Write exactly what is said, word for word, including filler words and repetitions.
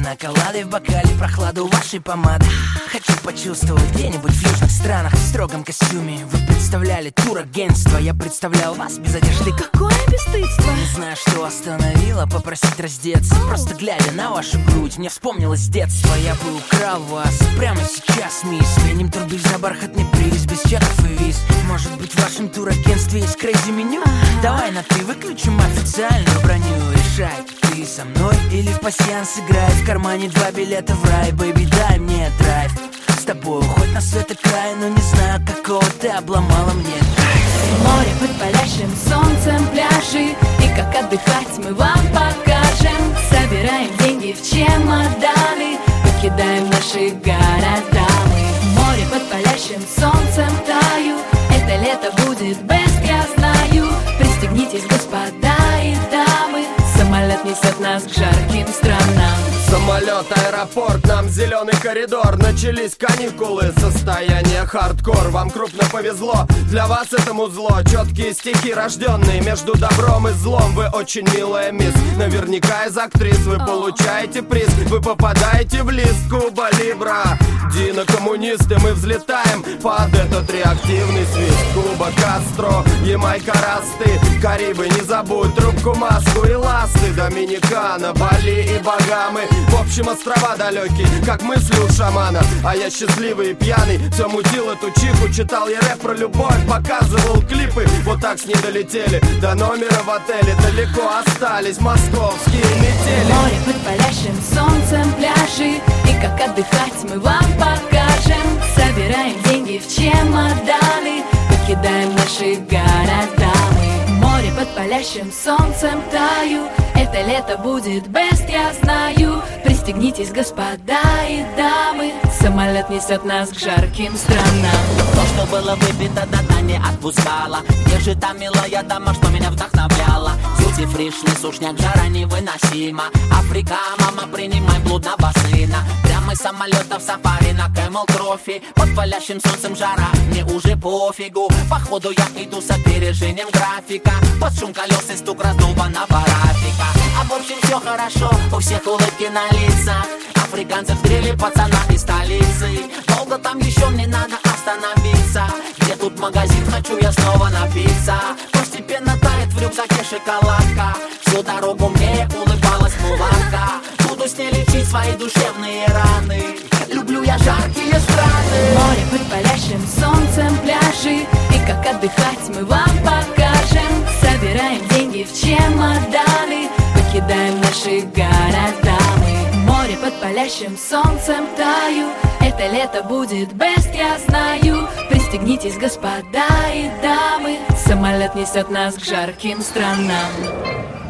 пинаколады в бокале, прохладу вашей помады. Хочу почувствовать где-нибудь в южных странах в строгом костюме. Вы представляли турагентство, я представлял вас без одежды. Какое бесстыдство! Не знаю, что остановило попросить раздеться. Просто глядя на вашу грудь, мне вспомнилось детство. Я бы украл вас прямо сейчас, мисс. Сменим турбиль за бархатный приз, без чеков и виз. Может быть, в вашем турагентстве есть крейзи меню? Ага. Давай на ты выключим официальную броню. Решай, ты со мной или в пасьянс играй. В кармане два билета в рай, бэйби, дай мне драйв. С тобой хоть на свет и край, но не знаю, какого ты обломала мне драйв. Море под палящим солнцем, пляжи, и как отдыхать мы вам покажем. Собираем деньги в чемоданы, покидаем наши города мы. Море под палящим солнцем, таю, это лето будет best, я знаю. Пристегнитесь, господа и дамы, самолет несет нас к жарким странам. Самолет, аэропорт, нам зеленый коридор. Начались каникулы, состояние хардкор. Вам крупно повезло, для вас этому зло. Четкие стихи, рожденные между добром и злом. Вы очень милая мисс, наверняка из актрис. Вы получаете приз, вы попадаете в лист Куба Либра. Дино коммунисты, мы взлетаем под этот реактивный свист. Куба, Кастро, Ямайка, Расты, Карибы, не забудь трубку, маску и ласты. Доминикана, Бали и Багамы. В общем, острова далекие, как мысли у шамана. А я счастливый и пьяный, все мутил эту чиху. Читал я рэп про любовь, показывал клипы. Вот так с ней долетели до номера в отеле. Далеко остались московские метели. Море под палящим солнцем, пляжи, и как отдыхать мы вам покажем. Собираем деньги в чемоданы, покидаем наши города мы. Море под палящим солнцем, таю, это лето будет best, я знаю. Пристегнитесь, господа и дамы, самолет несет нас к жарким странам. То, что было выпито, до дна не отпускало. Где же та милая дама, что меня вдохновляла? Дьюти фри, шли, сушняк, жара невыносима. Африка, мама, принимай блудного сына. Прямо из самолета в сафари на Camel Trophy. Под палящим солнцем жара, мне уже пофигу. Походу я иду с опережением графика. Под шум колес и стук раздолбанного рафика. А в общем все хорошо, у всех улыбки на лицах. Африканцы встретили пацана из столицы. Долго там еще мне надо остановиться. Где тут магазин, хочу я снова напиться. Постепенно тает в рюкзаке шоколадка. Всю дорогу мне улыбалась мулатка. Буду с ней лечить свои душевные раны. Люблю я жаркие страны. Море под палящим солнцем, пляжи, и как отдыхать мы вам покажем. Собираем деньги в чемоданы, покидаем наши города мы. Море под палящим солнцем, таю, это лето будет best, я знаю. Пристегнитесь, господа и дамы, самолет несет нас к жарким странам.